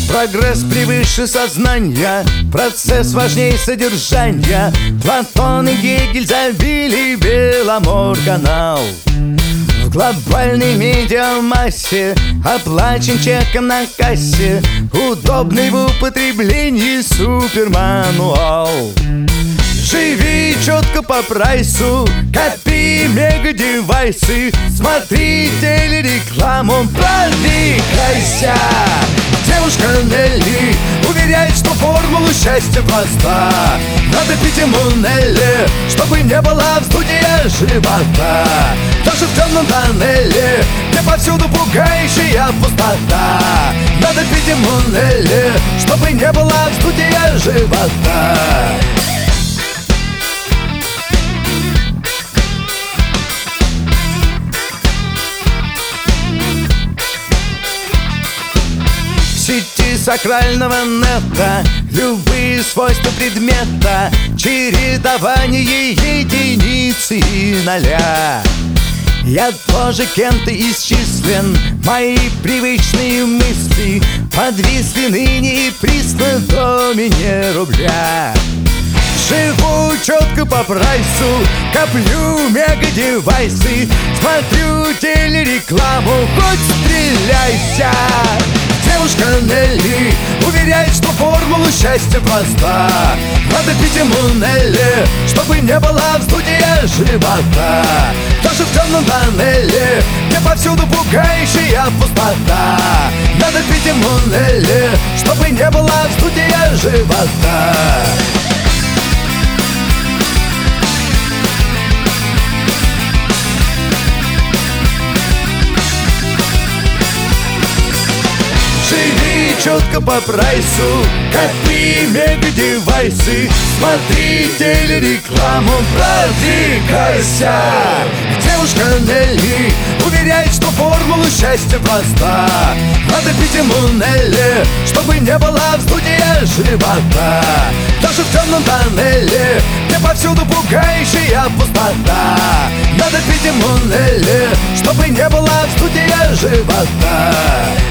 Прогресс превыше сознания, процесс важнее содержания. Платон и Гегель забили Беломор-канал. В глобальной медиамассе оплачен чеком на кассе, удобный в употреблении супермануал. Живи четко по прайсу, копи мега-девайсы, смотри телерекламу, продвигайся. Девушка Нелли уверяет, что формула счастья проста. Надо пить ему Нелли, чтобы не было вздутия живота. Даже в темном тоннеле, где повсюду пугающая пустота. Надо пить ему Нелли, чтобы не было вздутия живота. В сети сакрального нета любые свойства предмета, чередование единицы и ноля. Я тоже кем-то исчислен, мои привычные мысли подвисли ныне и присно в домене рубля. Живу четко по прайсу, коплю мега-девайсы, смотрю телерекламу, хоть стреляйся. Девушка Нелли уверяет, что формула счастья проста. Надо пить ему Нелли, чтобы не было вздутия живота. Даже в темном тоннеле, где повсюду пугающая пустота. Надо пить ему Нелли, чтобы не было вздутия живота. Живи четко по прайсу, копи мега-девайсы, смотри телерекламу, продвигайся. Девушка Нелли уверяет, что формула счастья проста. Надо пить ему Нелли, чтобы не было вздутия живота. Даже в темном тоннеле, где повсюду пугающая пустота. Надо пить ему Нелли, чтобы не было вздутия живота.